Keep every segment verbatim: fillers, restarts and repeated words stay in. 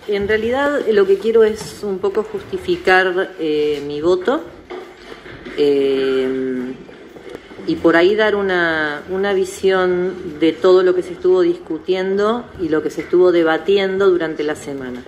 en realidad lo que quiero es un poco justificar eh, mi voto eh, y por ahí dar una, una visión de todo lo que se estuvo discutiendo y lo que se estuvo debatiendo durante la semana.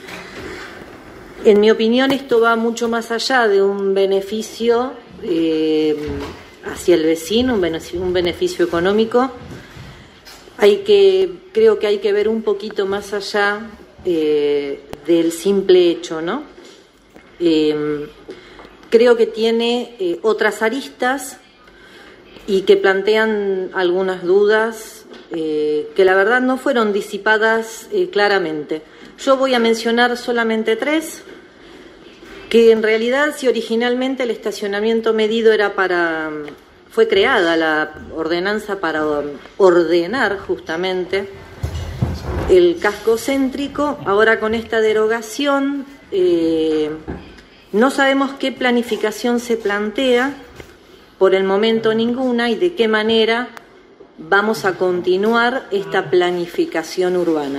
En mi opinión, esto va mucho más allá de un beneficio eh, hacia el vecino, un beneficio, un beneficio económico. Hay que, creo que hay que ver un poquito más allá eh, del simple hecho, ¿no? Eh, creo que tiene eh, otras aristas y que plantean algunas dudas eh, que la verdad no fueron disipadas eh, claramente. Yo voy a mencionar solamente tres, que en realidad si originalmente el estacionamiento medido era para... fue creada la ordenanza para ordenar justamente el casco céntrico. Ahora con esta derogación eh, no sabemos qué planificación se plantea, por el momento ninguna, y de qué manera vamos a continuar esta planificación urbana.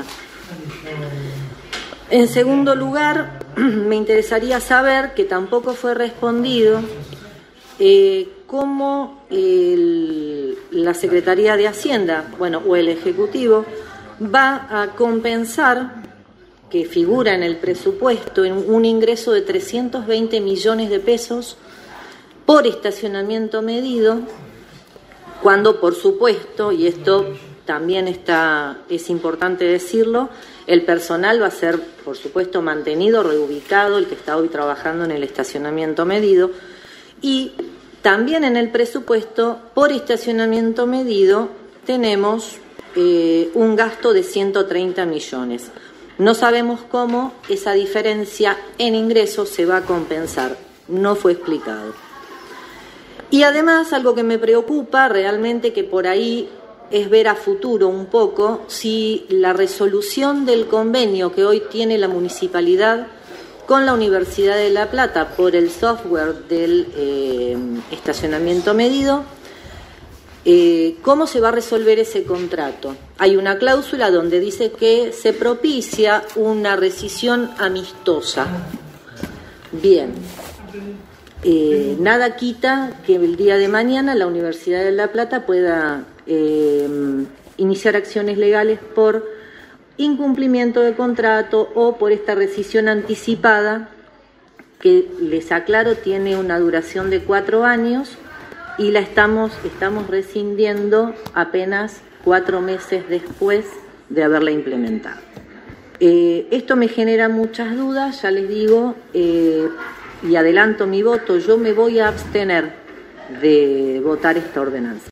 En segundo lugar, me interesaría saber, que tampoco fue respondido, eh, cómo el, la Secretaría de Hacienda, bueno, o el Ejecutivo, va a compensar, que figura en el presupuesto, en un ingreso de trescientos veinte millones de pesos por estacionamiento medido, cuando, por supuesto, y esto también está, es importante decirlo, el personal va a ser, por supuesto, mantenido, reubicado, el que está hoy trabajando en el estacionamiento medido, y también en el presupuesto, por estacionamiento medido, tenemos eh, un gasto de ciento treinta millones. No sabemos cómo esa diferencia en ingresos se va a compensar, no fue explicado. Y además, algo que me preocupa realmente, que por ahí es ver a futuro un poco, si la resolución del convenio que hoy tiene la municipalidad con la Universidad de La Plata por el software del eh, estacionamiento medido, eh, ¿cómo se va a resolver ese contrato? Hay una cláusula donde dice que se propicia una rescisión amistosa. Bien. Eh, nada quita que el día de mañana la Universidad de La Plata pueda eh, iniciar acciones legales por incumplimiento de contrato o por esta rescisión anticipada, que les aclaro tiene una duración de cuatro años y la estamos, estamos rescindiendo apenas cuatro meses después de haberla implementado. Eh, esto me genera muchas dudas, ya les digo, eh, y adelanto mi voto. Yo me voy a abstener de votar esta ordenanza.